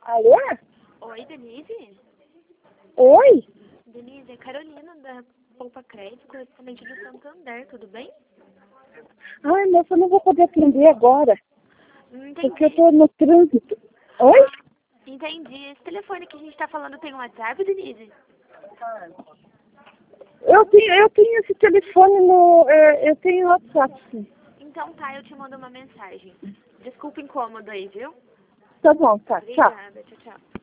Alô? Oi, Denise? Oi? Denise, é Carolina da Poupa Crédito, correspondente do Santander, tudo bem? Ai, moça, eu não vou poder atender agora, Não porque eu entendi. tô no trânsito. Oi? Entendi. Esse telefone que a gente tá falando tem um WhatsApp, Denise? Eu tenho esse telefone no... eu tenho WhatsApp, sim. Então tá, eu te mando uma mensagem. Desculpa o incômodo aí, viu? Tá bom, tá. Tchau. Obrigada, tchau, tchau.